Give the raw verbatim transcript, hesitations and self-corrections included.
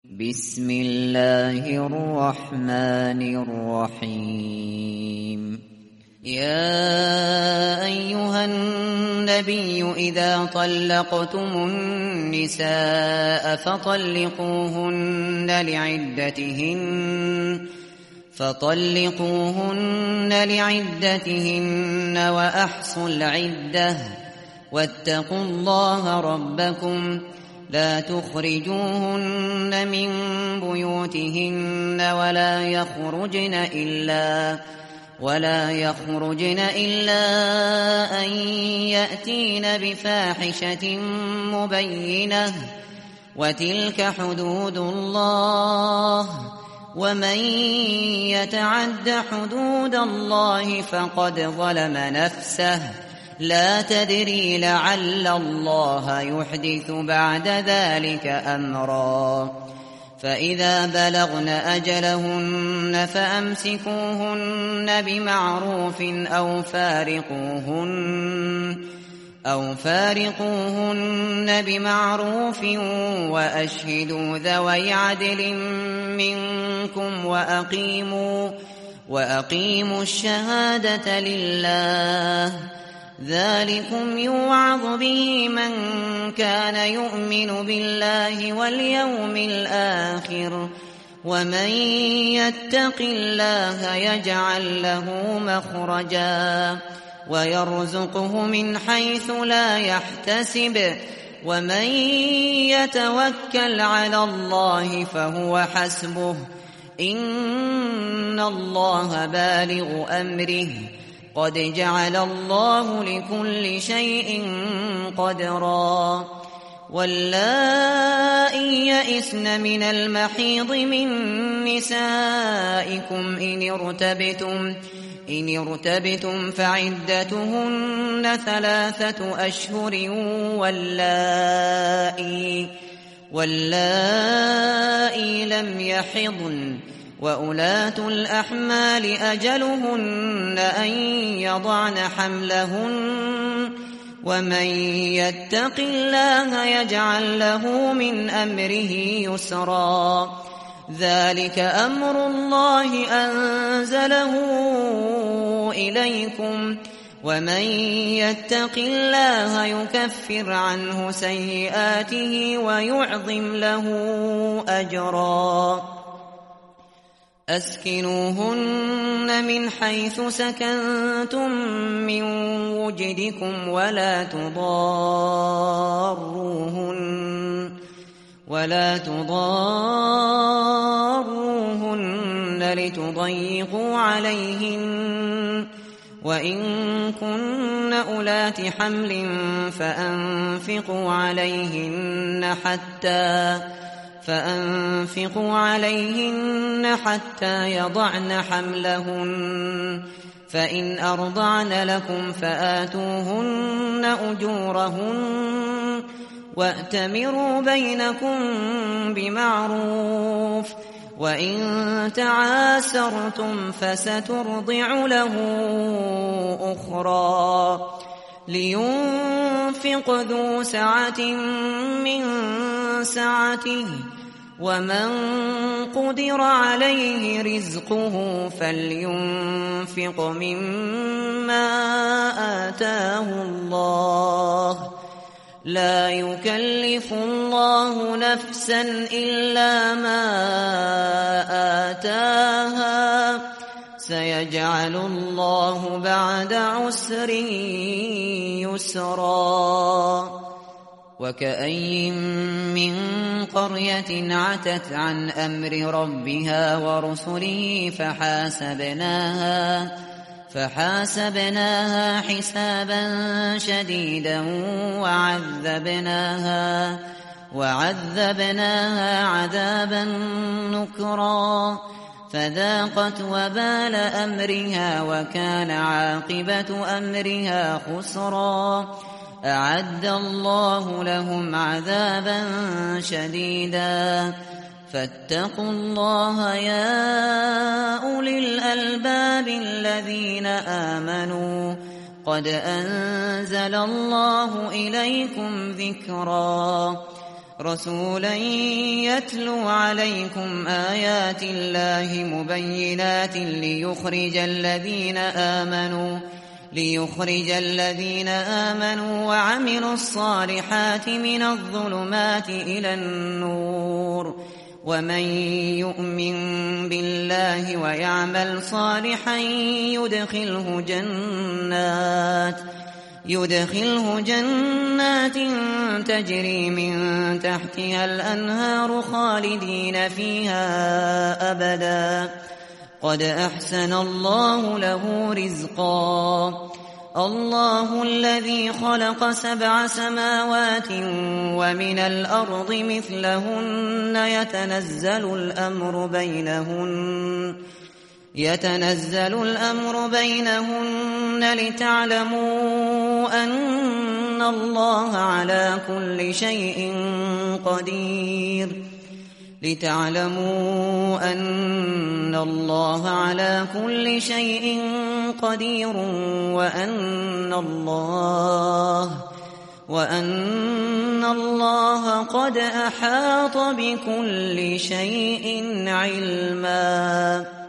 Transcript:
بسم الله الرحمن الرحيم يا أيها النبي إذا طلقتم النساء فطلقوهن لعدتهن فطلقوهن لعدتهن وأحصوا العدة واتقوا الله ربكم لا تخرجوهن من بيوتهن ولا يخرجن إلا ولا يخرجن إلا أن يأتين بفاحشة مبينة وتلك حدود الله ومن يتعد حدود الله فقد ظلم نفسه لا تدري لعل الله يحدث بعد ذلك أمرا فإذا بلغن أجلهن فأمسكوهن بمعروف أو فارقوهن أو فارقوهن بمعروف وأشهدوا ذوي عدل منكم وأقيموا وأقيموا الشهادة لله ذلكم يوعظ به من كان يؤمن بالله واليوم الآخر ومن يتق الله يجعل له مخرجا ويرزقه من حيث لا يحتسب ومن يتوكل على الله فهو حسبه إن الله بالغ أمره قد جعل الله لكل شيء قدرا واللائي يئسن من المحيض من نسائكم إن ارتبتم إن ارتبتم فعدتهن ثلاثة أشهر واللائي واللائي لم يحضن وأولاة الأحمال أجلهن أن يضعن حملهن ومن يتق الله يجعل له من أمره يسرا ذلك أمر الله أنزله إليكم ومن يتق الله يكفر عنه سيئاته ويعظم له أجرا أسكنوهن من حيث سكنتم من وجدكم ولا تضاروهن ولا تضاروهن لتضيقوا عليهن وإن كن أولات حمل فأنفقوا عليهن حتى فأنفقوا عليهن حتى يضعن حملهن فإن أرضعن لكم فآتوهن أجورهن وأتمروا بينكم بمعروف وإن تعاسرتم فسترضع له أخرى لينفق ذو سعة من سعته ومن قدر عليه رزقه فلينفق مما آتاه الله لا يكلف الله نفسا إلا ما آتاها سيجعل الله بعد عسر يسرا وكأي من قرية عتت عن أمر ربها ورسله فحاسبناها فحاسبناها حسابا شديدا وعذبناها وعذبناها عذابا نكرا فذاقت وبال أمرها وكان عاقبة أمرها خسرا أعد الله لهم عذابا شديدا فاتقوا الله يا أولي الألباب الذين آمنوا قد أنزل الله إليكم ذكرا رسولا يتلو عليكم آيات الله مبينات ليخرج الذين آمنوا ليخرج الذين آمنوا وعملوا الصالحات من الظلمات إلى النور ومن يؤمن بالله ويعمل صالحا يدخله جنات يدخله جنات تجري من تحتها الأنهار خالدين فيها أبدا قد أحسن الله له رزقا الله الذي خلق سبع سماوات ومن الأرض مثلهن يتنزل الأمر بينهن يتنزل الأمر بينهن لتعلموا أن الله على كل شيء قدير لتعلموا أن الله على كل شيء قدير وأن الله وأن الله قد أحاط بكل شيء علما.